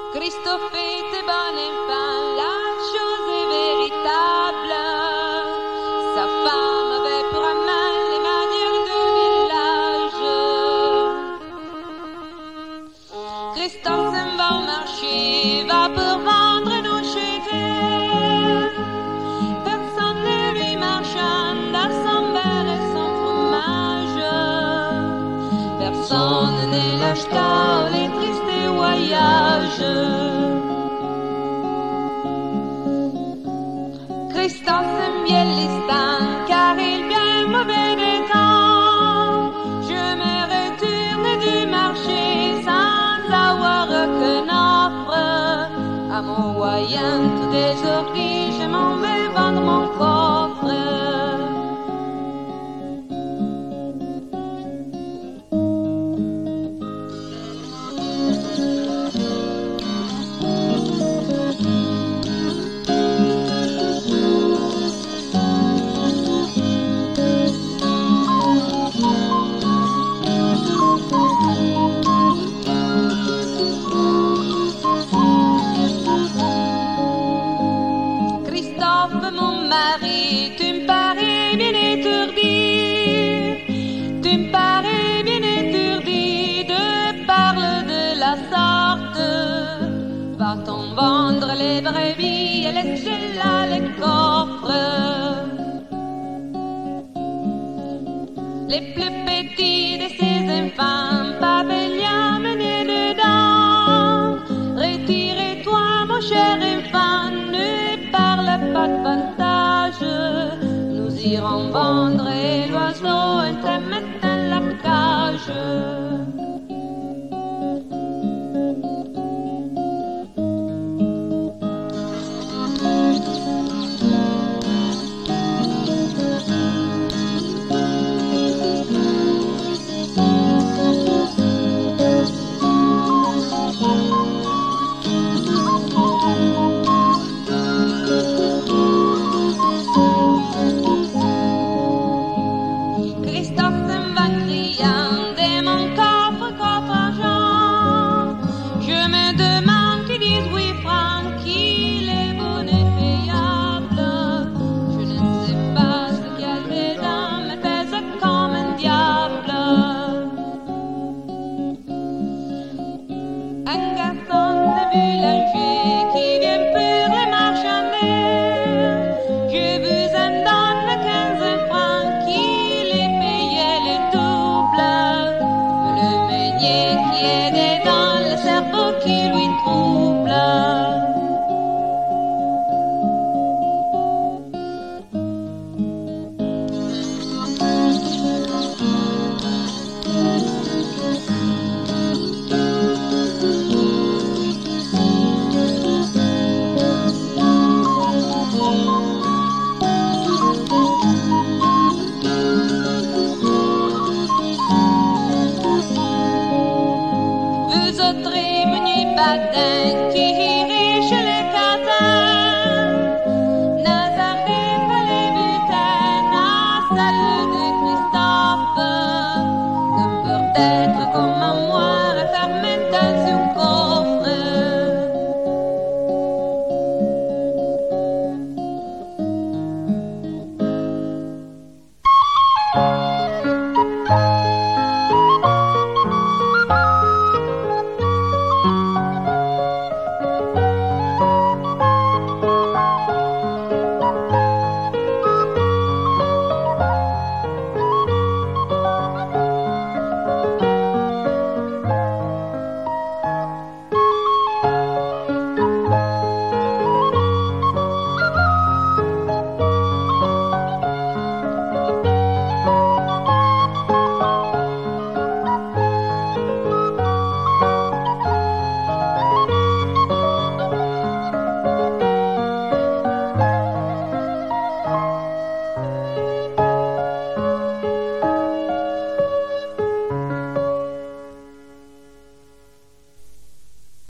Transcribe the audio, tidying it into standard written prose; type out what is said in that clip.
Christophe était bon enfant, la chose est véritable. Sa femme avait pour amant les manières du village. Christophe s'en va au marché, va pour vendre nos cheveux. Personne ne lui marchande à son beurre et son fromage. Personne ne l'acheta les tristes voyages. Christophe aime bien les stands car il vient mauvais des temps. Je me retourne du marché sans avoir aucune offre. À mon voyant tout désordi, je m'en vais vendre mon coffre. Mon mari, tu me parais bien étourdi, tu me parais bien étourdi de parler de la sorte. Va-t-on vendre les brebis et laisser là les coffres? Les plus petits de ces enfants, papa l'y a mené dedans. Retirez-toi, mon cher enfant, ne parle pas de vantage. Nous irons vendre et l'oiseau entre mettre dans la cage. Badin